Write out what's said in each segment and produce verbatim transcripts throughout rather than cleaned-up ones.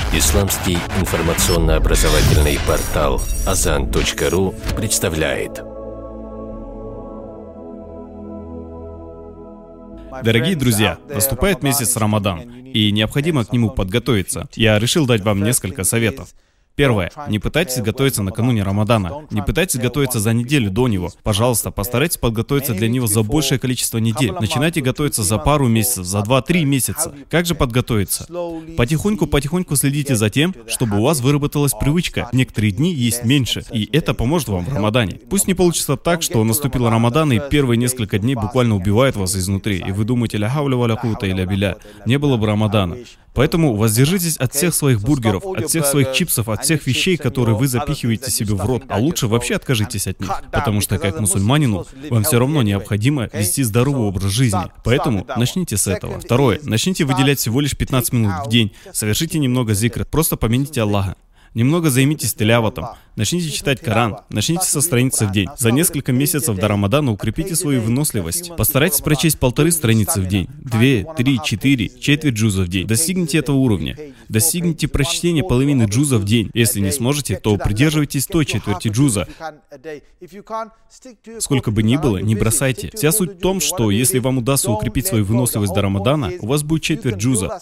Исламский информационно-образовательный портал азан точка ру представляет. Дорогие друзья, наступает месяц Рамадан, и необходимо к нему подготовиться. Я решил дать вам несколько советов. Первое. Не пытайтесь готовиться накануне Рамадана. Не пытайтесь готовиться за неделю до него. Пожалуйста, постарайтесь подготовиться для него за большее количество недель. Начинайте готовиться за пару месяцев, за два-три месяца. Как же подготовиться? Потихоньку-потихоньку следите за тем, чтобы у вас выработалась привычка. Некоторые дни есть меньше, и это поможет вам в Рамадане. Пусть не получится так, что наступил Рамадан, и первые несколько дней буквально убивает вас изнутри, и вы думаете, ля хавля ва ля куввата илля билля, не было бы Рамадана. Поэтому воздержитесь от всех своих бургеров, от всех своих чипсов, от всех вещей, которые вы запихиваете себе в рот. А лучше вообще откажитесь от них, потому что как мусульманину вам все равно необходимо вести здоровый образ жизни. Поэтому начните с этого. Второе. Начните выделять всего лишь пятнадцать минут в день. Совершите немного зикра, просто помяните Аллаха. Немного займитесь тиляватом, начните читать Коран, начните со страницы в день. За несколько месяцев до Рамадана укрепите свою выносливость. Постарайтесь прочесть полторы страницы в день, две, три, четыре, четверть джуза в день. Достигните этого уровня. Достигните прочтения половины джуза в день. Если не сможете, то придерживайтесь той четверти джуза. Сколько бы ни было, не бросайте. Вся суть в том, что если вам удастся укрепить свою выносливость до Рамадана, у вас будет четверть джуза.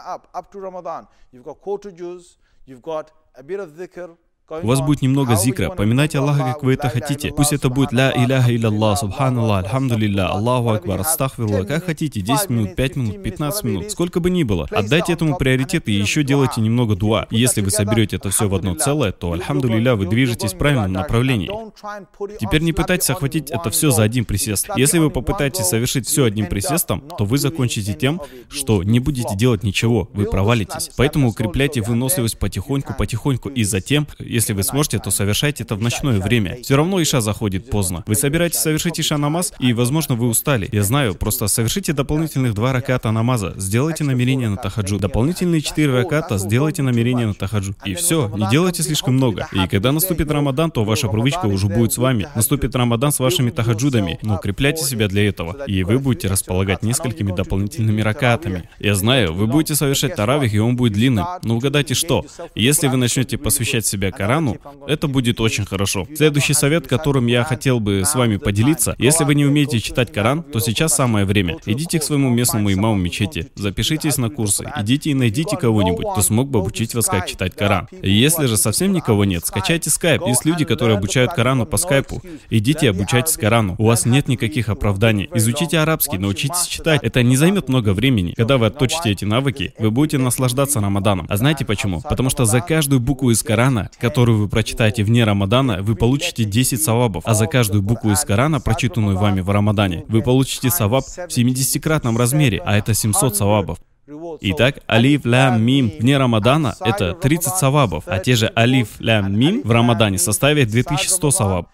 У вас будет немного зикра, поминайте Аллаха, как вы это хотите. Пусть это будет ля иляха илlallah, субханаллах, альхамдулилля, Аллаху акбар, астагфируллах, как хотите, десять минут, пять минут, пятнадцать минут, сколько бы ни было. Отдайте этому приоритет и еще делайте немного дуа. И если вы соберете это все в одно целое, то, альхамдулилля, вы движетесь в правильном направлении. Теперь не пытайтесь охватить это все за один присест. Если вы попытаетесь совершить все одним присестом, то вы закончите тем, что не будете делать ничего, вы провалитесь. Поэтому укрепляйте выносливость потихоньку-потихоньку, и затем, если вы сможете, то совершайте это в ночное время. Все равно иша заходит поздно. Вы собираетесь совершить иша намаз, и, возможно, вы устали. Я знаю, просто совершите дополнительных два раката намаза, сделайте намерение на тахаджуд. Дополнительные четыре раката, сделайте намерение на тахаджуд. И все, не делайте слишком много. И когда наступит Рамадан, то ваша привычка уже будет с вами. Наступит Рамадан с вашими тахаджудами, но укрепляйте себя для этого, и вы будете располагать несколькими дополнительными ракатами. Я знаю, вы будете совершать таравих, и он будет длинным. Но угадайте что? Если вы начнете посвящать себя Корану, это будет очень хорошо. Следующий совет, которым я хотел бы с вами поделиться: если вы не умеете читать Коран, то сейчас самое время. Идите к своему местному имаму мечети, запишитесь на курсы, идите и найдите кого-нибудь, кто смог бы обучить вас, как читать Коран. И если же совсем никого нет, скачайте скайп. Есть люди, которые обучают Корану по скайпу. Идите и обучайтесь Корану. У вас нет никаких оправданий. Изучите арабский, научитесь читать. Это не займет много времени. Когда вы отточите эти навыки, вы будете наслаждаться Рамаданом. А знаете почему? Потому что за каждую букву из Корана, которую вы прочитаете вне Рамадана, вы получите десять савабов, а за каждую букву из Корана, прочитанную вами в Рамадане, вы получите саваб в семидесятикратном размере, а это семьсот савабов. Итак, алиф, лям, мим вне Рамадана — это тридцать савабов, а те же алиф, лям, мим в Рамадане составят две тысячи сто савабов.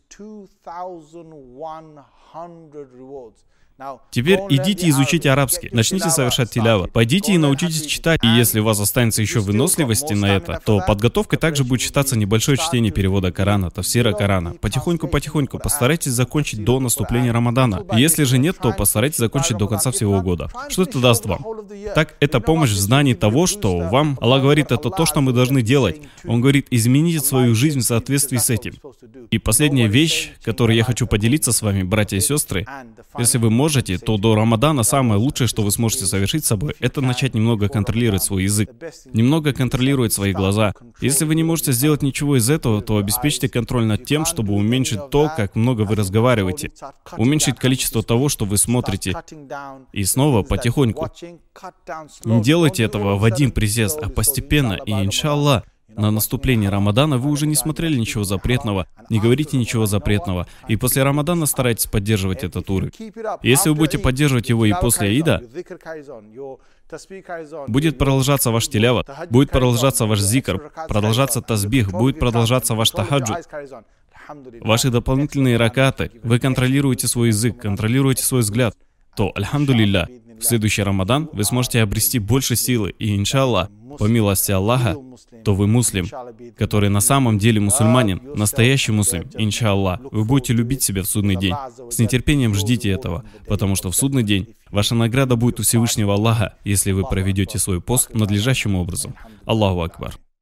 Теперь идите и изучите арабский, начните совершать тилява, пойдите и научитесь читать, и если у вас останется еще выносливости на это, то подготовкой также будет считаться небольшое чтение перевода Корана, тафсира Корана. Потихоньку-потихоньку постарайтесь закончить до наступления Рамадана. И если же нет, то постарайтесь закончить до конца всего года. Что это даст вам? Так, это помощь в знании того, что вам Аллах говорит, это то, что мы должны делать. Он говорит, измените свою жизнь в соответствии с этим. И последняя вещь, которой я хочу поделиться с вами, братья и сестры, если вы можете, то до Рамадана самое лучшее, что вы сможете совершить с собой, это начать немного контролировать свой язык, немного контролировать свои глаза. Если вы не можете сделать ничего из этого, то обеспечьте контроль над тем, чтобы уменьшить то, как много вы разговариваете, уменьшить количество того, что вы смотрите, и снова потихоньку. Не делайте этого в один присест, а постепенно, и иншаллах, на наступление Рамадана вы уже не смотрели ничего запретного, не говорите ничего запретного, и после Рамадана старайтесь поддерживать этот уровень. Если вы будете поддерживать его и после Аида, будет продолжаться ваш тиляват, будет продолжаться ваш зикр, продолжаться тасбих, будет продолжаться ваш тахаджуд. Ваши дополнительные ракаты, вы контролируете свой язык, контролируете свой взгляд. то, альхамдулилля, в следующий Рамадан вы сможете обрести больше силы, и, иншаллах, по милости Аллаха, то вы муслим, который на самом деле мусульманин, настоящий муслим, иншаллах. Вы будете любить себя в судный день. С нетерпением ждите этого, потому что в судный день ваша награда будет у Всевышнего Аллаха, если вы проведете свой пост надлежащим образом. Аллаху Акбар.